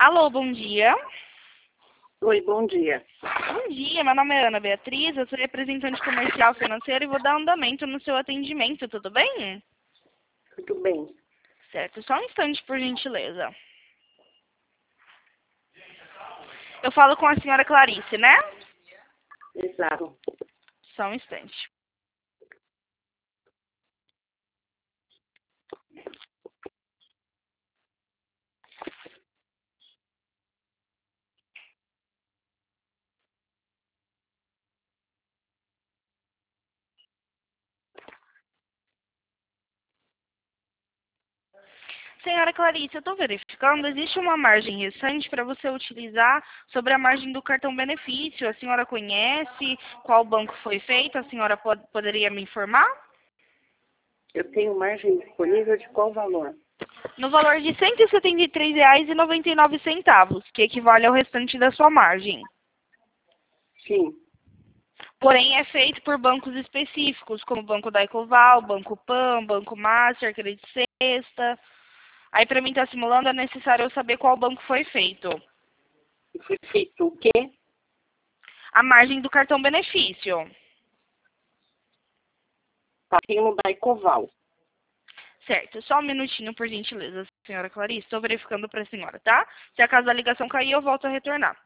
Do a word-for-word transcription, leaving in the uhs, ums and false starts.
Alô, bom dia. Oi, bom dia. Bom dia, meu nome é Ana Beatriz, eu sou representante comercial financeira e vou dar andamento no seu atendimento, tudo bem? Tudo bem? Certo, só um instante, por gentileza. Eu falo com a senhora Clarice, né? Exato. Só um instante. Senhora Clarice, eu estou verificando, existe uma margem restante para você utilizar sobre a margem do cartão benefício. A senhora conhece qual banco foi feito? A senhora pod- poderia me informar? Eu tenho margem disponível de qual valor? No valor de cento e setenta e três reais e noventa e nove centavos, que equivale ao restante da sua margem. Sim. Porém, é feito por bancos específicos, como o Banco da Ecoval, Banco Pan, Banco Master, Credit Sexta. Aí, para mim estar simulando, é necessário eu saber qual banco foi feito. E foi feito o quê? A margem do cartão benefício. Tá aqui no da Ecoval. Certo, só um minutinho, por gentileza, senhora Clarice. Estou verificando para a senhora, tá? Se acaso a ligação cair, eu volto a retornar.